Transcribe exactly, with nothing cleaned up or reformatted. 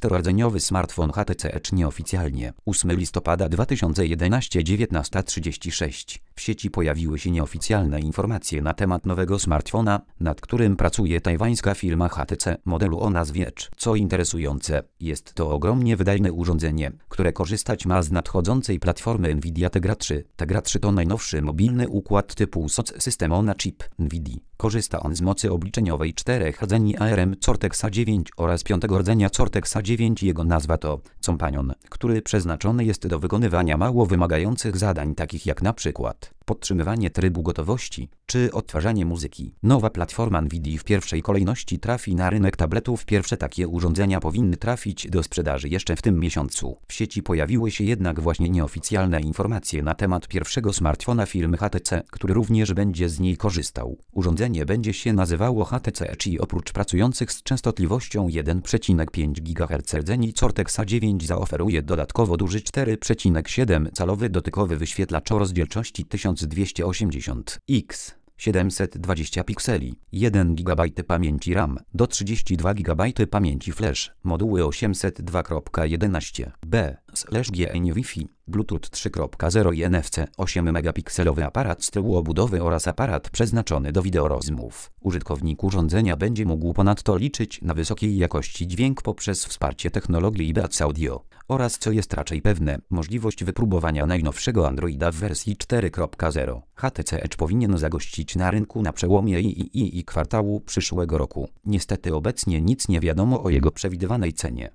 dwunastorodzeniowy smartfon H T C Edge nieoficjalnie. ósmego listopada dwa tysiące jedenastego, dziewiętnasta trzydzieści sześć. W sieci pojawiły się nieoficjalne informacje na temat nowego smartfona, nad którym pracuje tajwańska firma H T C modelu o nazwie Edge. Co interesujące, jest to ogromnie wydajne urządzenie, które korzystać ma z nadchodzącej platformy Nvidia Tegra trzy. Tegra trzy to najnowszy mobilny układ typu S O C System on a Chip Nvidia. Korzysta on z mocy obliczeniowej czterech rdzeni A R M Cortexa dziewięć oraz piątego rdzenia Cortexa dziewięć. Jego nazwa to Companion, który przeznaczony jest do wykonywania mało wymagających zadań takich jak na przykład podtrzymywanie trybu gotowości czy odtwarzanie muzyki. Nowa platforma Nvidia w pierwszej kolejności trafi na rynek tabletów. Pierwsze takie urządzenia powinny trafić do sprzedaży jeszcze w tym miesiącu. W sieci pojawiły się jednak właśnie nieoficjalne informacje na temat pierwszego smartfona firmy H T C, który również będzie z niej korzystał. Urządzenie będzie się nazywało H T C Edge i oprócz pracujących z częstotliwością jeden przecinek pięć gigaherca rdzeni Cortexa dziewięć zaoferuje dodatkowo duży cztery przecinek siedem calowy dotykowy wyświetlacz o rozdzielczości tysiąc dwieście osiemdziesiąt pikseli. siedemset dwadzieścia pikseli, jeden gigabajt pamięci RAM, do trzydzieści dwa gigabajty pamięci flash, moduły osiemset dwa kropka jedenaście b, G N Wi-Fi, Bluetooth trzy kropka zero i N F C, osiem megapikselowy aparat z tyłu obudowy oraz aparat przeznaczony do wideorozmów. Użytkownik urządzenia będzie mógł ponadto liczyć na wysokiej jakości dźwięk poprzez wsparcie technologii Beats Audio oraz, co jest raczej pewne, możliwość wypróbowania najnowszego Androida w wersji cztery kropka zero. H T C Edge powinien zagościć na rynku na przełomie I I I i kwartału przyszłego roku. Niestety obecnie nic nie wiadomo o jego przewidywanej cenie.